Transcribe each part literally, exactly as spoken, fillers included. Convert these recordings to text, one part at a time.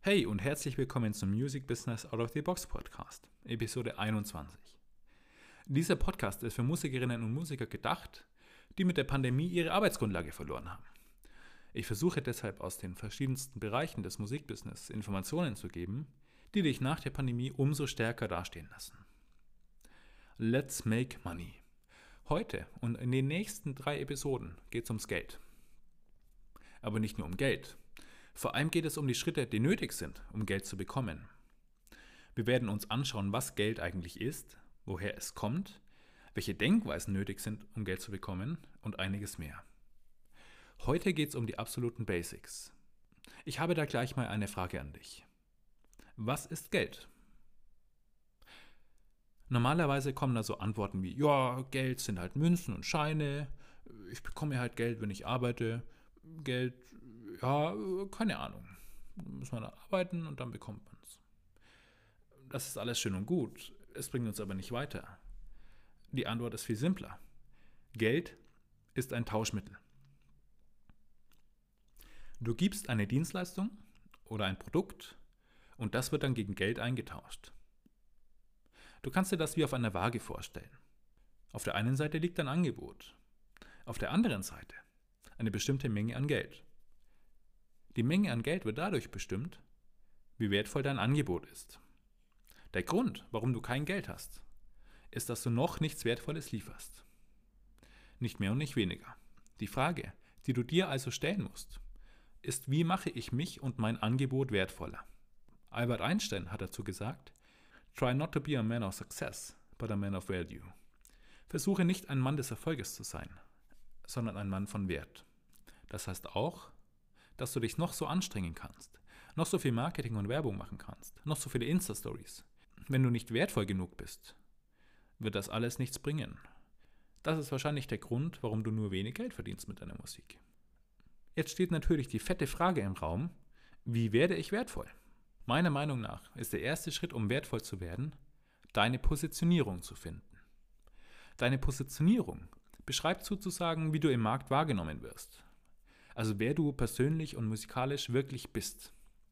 Hey und herzlich willkommen zum Music Business Out of the Box Podcast, Episode einundzwanzig. Dieser Podcast ist für Musikerinnen und Musiker gedacht, die mit der Pandemie ihre Arbeitsgrundlage verloren haben. Ich versuche deshalb aus den verschiedensten Bereichen des Musikbusiness Informationen zu geben, die dich nach der Pandemie umso stärker dastehen lassen. Let's make money. Heute und in den nächsten drei Episoden geht es ums Geld. Aber nicht nur um Geld. Vor allem geht es um die Schritte, die nötig sind, um Geld zu bekommen. Wir werden uns anschauen, was Geld eigentlich ist, woher es kommt, welche Denkweisen nötig sind, um Geld zu bekommen und einiges mehr. Heute geht es um die absoluten Basics. Ich habe da gleich mal eine Frage an dich. Was ist Geld? Normalerweise kommen da so Antworten wie, ja, Geld sind halt Münzen und Scheine, ich bekomme halt Geld, wenn ich arbeite, Geld, ja, keine Ahnung, da muss man arbeiten und dann bekommt man es. Das ist alles schön und gut, es bringt uns aber nicht weiter. Die Antwort ist viel simpler. Geld ist ein Tauschmittel. Du gibst eine Dienstleistung oder ein Produkt und das wird dann gegen Geld eingetauscht. Du kannst dir das wie auf einer Waage vorstellen. Auf der einen Seite liegt ein Angebot, auf der anderen Seite eine bestimmte Menge an Geld. Die Menge an Geld wird dadurch bestimmt, wie wertvoll dein Angebot ist. Der Grund, warum du kein Geld hast, ist, dass du noch nichts Wertvolles lieferst. Nicht mehr und nicht weniger. Die Frage, die du dir also stellen musst, ist, wie mache ich mich und mein Angebot wertvoller? Albert Einstein hat dazu gesagt, Try not to be a man of success, but a man of value. Versuche nicht ein Mann des Erfolges zu sein, sondern ein Mann von Wert. Das heißt auch, dass du dich noch so anstrengen kannst, noch so viel Marketing und Werbung machen kannst, noch so viele Insta-Stories. Wenn du nicht wertvoll genug bist, wird das alles nichts bringen. Das ist wahrscheinlich der Grund, warum du nur wenig Geld verdienst mit deiner Musik. Jetzt steht natürlich die fette Frage im Raum, wie werde ich wertvoll? Meiner Meinung nach ist der erste Schritt, um wertvoll zu werden, deine Positionierung zu finden. Deine Positionierung beschreibt sozusagen, wie du im Markt wahrgenommen wirst. Also wer du persönlich und musikalisch wirklich bist.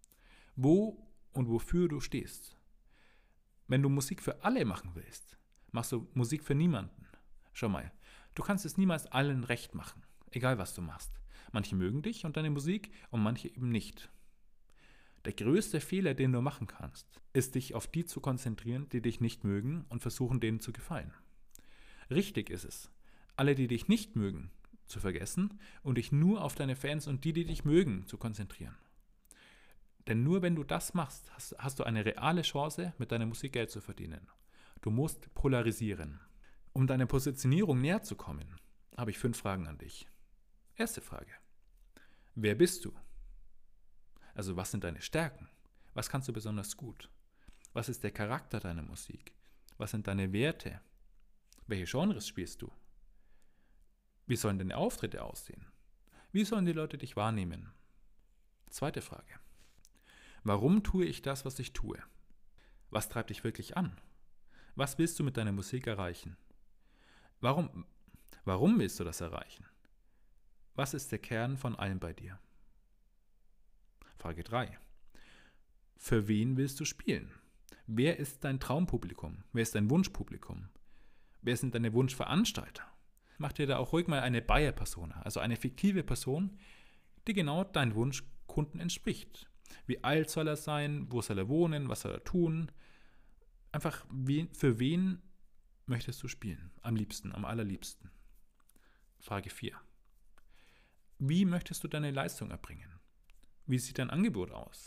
Wo und wofür du stehst. Wenn du Musik für alle machen willst, machst du Musik für niemanden. Schau mal, du kannst es niemals allen recht machen, egal was du machst. Manche mögen dich und deine Musik und manche eben nicht. Der größte Fehler, den du machen kannst, ist, dich auf die zu konzentrieren, die dich nicht mögen und versuchen, denen zu gefallen. Richtig ist es, alle, die dich nicht mögen, zu vergessen und dich nur auf deine Fans und die, die dich mögen, zu konzentrieren. Denn nur wenn du das machst, hast, hast du eine reale Chance, mit deiner Musik Geld zu verdienen. Du musst polarisieren. Um deiner Positionierung näher zu kommen, habe ich fünf Fragen an dich. Erste Frage. Wer bist du? Also was sind deine Stärken? Was kannst du besonders gut? Was ist der Charakter deiner Musik? Was sind deine Werte? Welche Genres spielst du? Wie sollen deine Auftritte aussehen? Wie sollen die Leute dich wahrnehmen? Zweite Frage. Warum tue ich das, was ich tue? Was treibt dich wirklich an? Was willst du mit deiner Musik erreichen? Warum, warum willst du das erreichen? Was ist der Kern von allem bei dir? Frage drei. Für wen willst du spielen? Wer ist dein Traumpublikum? Wer ist dein Wunschpublikum? Wer sind deine Wunschveranstalter? Mach dir da auch ruhig mal eine Buyer-Persona, also eine fiktive Person, die genau deinen Wunschkunden entspricht. Wie alt soll er sein? Wo soll er wohnen? Was soll er tun? Einfach, für wen möchtest du spielen? Am liebsten, am allerliebsten. Frage vier. Wie möchtest du deine Leistung erbringen? Wie sieht dein Angebot aus?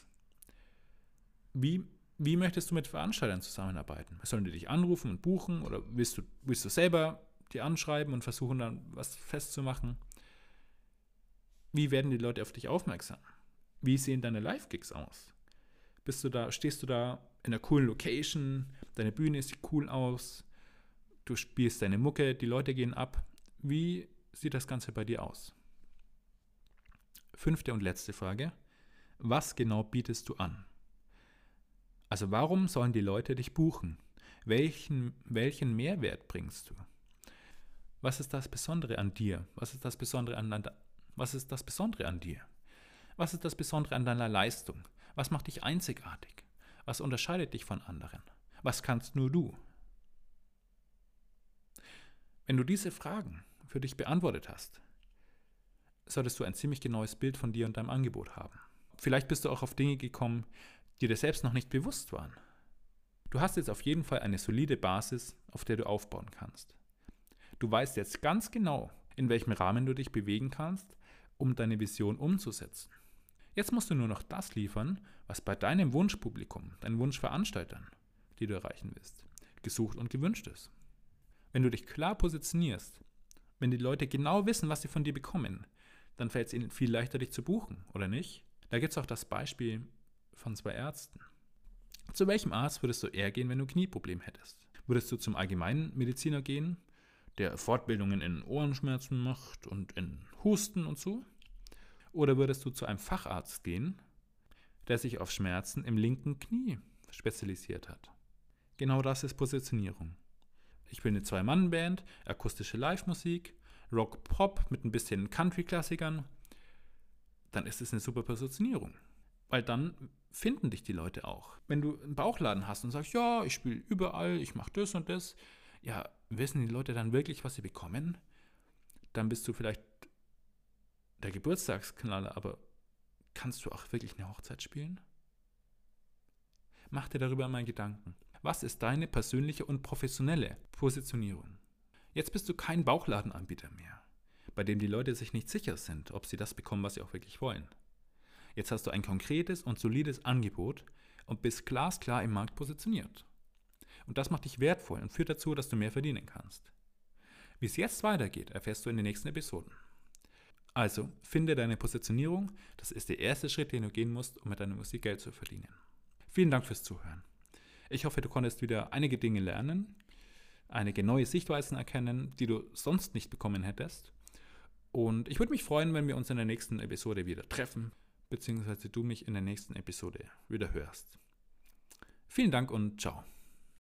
Wie, wie möchtest du mit Veranstaltern zusammenarbeiten? Sollen die dich anrufen und buchen oder willst du, willst du selber die anschreiben und versuchen dann was festzumachen? Wie werden die Leute auf dich aufmerksam? Wie sehen deine Live-Gigs aus? Bist du da, stehst du da in einer coolen Location, deine Bühne sieht cool aus, du spielst deine Mucke, die Leute gehen ab. Wie sieht das Ganze bei dir aus? Fünfte und letzte Frage. Was genau bietest du an? Also warum sollen die Leute dich buchen? Welchen, welchen Mehrwert bringst du? Was ist das Besondere an dir? Was ist das Besondere an, was ist das Besondere an dir? Was ist das Besondere an deiner Leistung? Was macht dich einzigartig? Was unterscheidet dich von anderen? Was kannst nur du? Wenn du diese Fragen für dich beantwortet hast, solltest du ein ziemlich genaues Bild von dir und deinem Angebot haben. Vielleicht bist du auch auf Dinge gekommen, die dir selbst noch nicht bewusst waren. Du hast jetzt auf jeden Fall eine solide Basis, auf der du aufbauen kannst. Du weißt jetzt ganz genau, in welchem Rahmen du dich bewegen kannst, um deine Vision umzusetzen. Jetzt musst du nur noch das liefern, was bei deinem Wunschpublikum, deinen Wunschveranstaltern, die du erreichen willst, gesucht und gewünscht ist. Wenn du dich klar positionierst, wenn die Leute genau wissen, was sie von dir bekommen, dann fällt es ihnen viel leichter, dich zu buchen, oder nicht? Da gibt es auch das Beispiel von zwei Ärzten. Zu welchem Arzt würdest du eher gehen, wenn du ein Knieproblem hättest? Würdest du zum Allgemeinmediziner gehen, der Fortbildungen in Ohrenschmerzen macht und in Husten und so? Oder würdest du zu einem Facharzt gehen, der sich auf Schmerzen im linken Knie spezialisiert hat? Genau das ist Positionierung. Ich bin eine Zwei-Mann-Band, akustische Live-Musik, Rock-Pop mit ein bisschen Country-Klassikern. Dann ist es eine super Positionierung. Weil dann finden dich die Leute auch. Wenn du einen Bauchladen hast und sagst, ja, ich spiele überall, ich mache das und das, ja, wissen die Leute dann wirklich, was sie bekommen? Dann bist du vielleicht der Geburtstagsknaller, aber kannst du auch wirklich eine Hochzeit spielen? Mach dir darüber mal Gedanken. Was ist deine persönliche und professionelle Positionierung? Jetzt bist du kein Bauchladenanbieter mehr, bei dem die Leute sich nicht sicher sind, ob sie das bekommen, was sie auch wirklich wollen. Jetzt hast du ein konkretes und solides Angebot und bist glasklar im Markt positioniert. Und das macht dich wertvoll und führt dazu, dass du mehr verdienen kannst. Wie es jetzt weitergeht, erfährst du in den nächsten Episoden. Also, finde deine Positionierung. Das ist der erste Schritt, den du gehen musst, um mit deiner Musik Geld zu verdienen. Vielen Dank fürs Zuhören. Ich hoffe, du konntest wieder einige Dinge lernen, einige neue Sichtweisen erkennen, die du sonst nicht bekommen hättest. Und ich würde mich freuen, wenn wir uns in der nächsten Episode wieder treffen, beziehungsweise du mich in der nächsten Episode wieder hörst. Vielen Dank und ciao.